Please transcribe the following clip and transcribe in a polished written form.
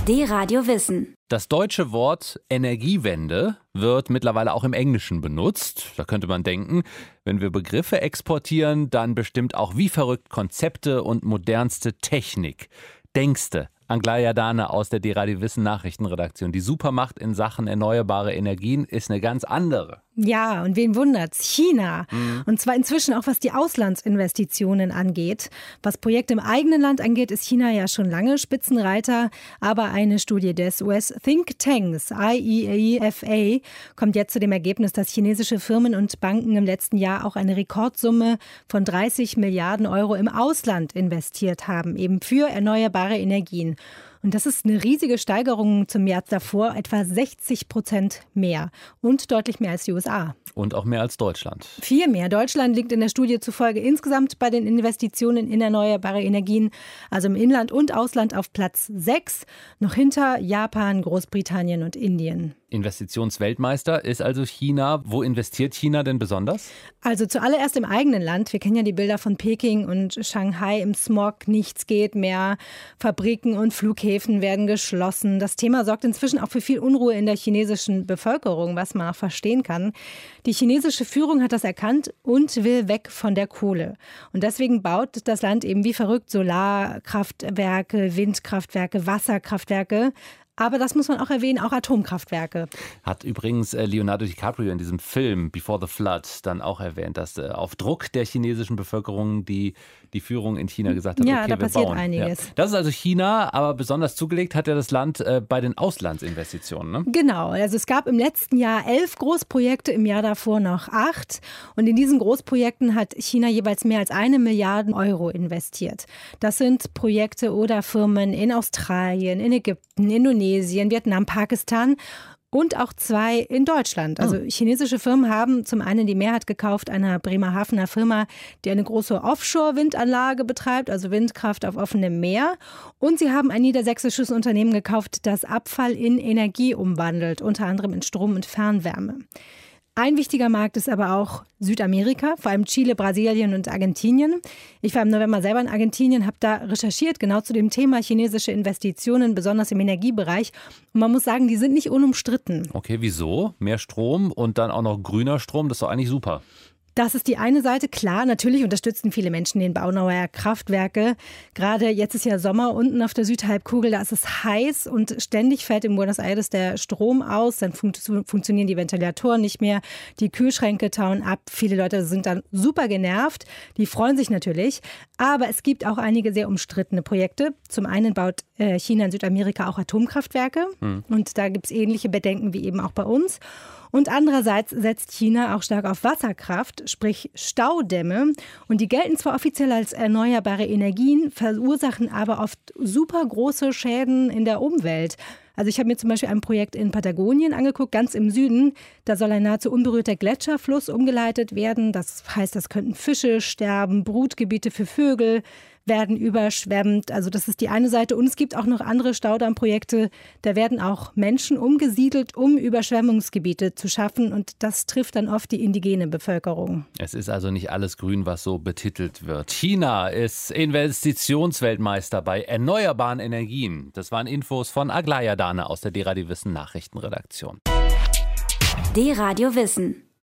D-Radio Wissen. Das deutsche Wort Energiewende wird mittlerweile auch im Englischen benutzt. Da könnte man denken, wenn wir Begriffe exportieren, dann bestimmt auch wie verrückt Konzepte und modernste Technik. Denkste an Aglaja Dane aus der D-Radio Wissen Nachrichtenredaktion. Die Supermacht in Sachen erneuerbare Energien ist eine ganz andere. Ja, und wen wundert's? China. Und zwar inzwischen auch, was die Auslandsinvestitionen angeht. Was Projekte im eigenen Land angeht, ist China ja schon lange Spitzenreiter. Aber eine Studie des US-Thinktanks IEFA kommt jetzt zu dem Ergebnis, dass chinesische Firmen und Banken im letzten Jahr auch eine Rekordsumme von 30 Milliarden Euro im Ausland investiert haben, eben für erneuerbare Energien. Und das ist eine riesige Steigerung zum Jahr davor, etwa 60% mehr und deutlich mehr als die USA. Und auch mehr als Deutschland. Viel mehr. Deutschland liegt in der Studie zufolge insgesamt bei den Investitionen in erneuerbare Energien, also im Inland und Ausland, auf Platz 6, noch hinter Japan, Großbritannien und Indien. Investitionsweltmeister ist also China. Wo investiert China denn besonders? Also zuallererst im eigenen Land. Wir kennen ja die Bilder von Peking und Shanghai im Smog. Nichts geht mehr. Fabriken und Flughäfen werden geschlossen. Das Thema sorgt inzwischen auch für viel Unruhe in der chinesischen Bevölkerung, was man auch verstehen kann. Die chinesische Führung hat das erkannt und will weg von der Kohle. Und deswegen baut das Land eben wie verrückt Solarkraftwerke, Windkraftwerke, Wasserkraftwerke. Aber das muss man auch erwähnen, auch Atomkraftwerke. Hat übrigens Leonardo DiCaprio in diesem Film Before the Flood dann auch erwähnt, dass auf Druck der chinesischen Bevölkerung die Führung in China gesagt hat, ja, okay, da wir passiert bauen. einiges. Ja. Das ist also China, aber besonders zugelegt hat ja das Land bei den Auslandsinvestitionen. Ne? Genau, also es gab im letzten Jahr 11 Großprojekte, im Jahr davor noch 8. Und in diesen Großprojekten hat China jeweils mehr als 1 Milliarde Euro investiert. Das sind Projekte oder Firmen in Australien, in Ägypten, Indonesien, Vietnam, Pakistan und auch 2 in Deutschland. Also chinesische Firmen haben zum einen die Mehrheit gekauft einer Bremerhavener Firma, die eine große Offshore-Windanlage betreibt, also Windkraft auf offenem Meer. Und sie haben ein niedersächsisches Unternehmen gekauft, das Abfall in Energie umwandelt, unter anderem in Strom und Fernwärme. Ein wichtiger Markt ist aber auch Südamerika, vor allem Chile, Brasilien und Argentinien. Ich war im November selber in Argentinien, habe da recherchiert, genau zu dem Thema chinesische Investitionen, besonders im Energiebereich. Und man muss sagen, die sind nicht unumstritten. Okay, wieso? Mehr Strom und dann auch noch grüner Strom, das ist doch eigentlich super. Das ist die eine Seite. Klar, natürlich unterstützen viele Menschen den Bau neuer Kraftwerke. Gerade jetzt ist ja Sommer unten auf der Südhalbkugel, da ist es heiß und ständig fällt in Buenos Aires der Strom aus. Dann funktionieren die Ventilatoren nicht mehr, die Kühlschränke tauen ab. Viele Leute sind dann super genervt. Die freuen sich natürlich. Aber es gibt auch einige sehr umstrittene Projekte. Zum einen baut China in Südamerika auch Atomkraftwerke. Und da gibt es ähnliche Bedenken wie eben auch bei uns. Und andererseits setzt China auch stark auf Wasserkraft, sprich Staudämme. Und die gelten zwar offiziell als erneuerbare Energien, verursachen aber oft super große Schäden in der Umwelt. Also ich habe mir zum Beispiel ein Projekt in Patagonien angeguckt, ganz im Süden. Da soll ein nahezu unberührter Gletscherfluss umgeleitet werden. Das heißt, das könnten Fische sterben, Brutgebiete für Vögel werden überschwemmt. Also das ist die eine Seite. Und es gibt auch noch andere Staudammprojekte. Da werden auch Menschen umgesiedelt, um Überschwemmungsgebiete zu schaffen. Und das trifft dann oft die indigene Bevölkerung. Es ist also nicht alles grün, was so betitelt wird. China ist Investitionsweltmeister bei erneuerbaren Energien. Das waren Infos von Aglaja Dane aus der D-Radio Wissen Nachrichtenredaktion. D-Radio Wissen.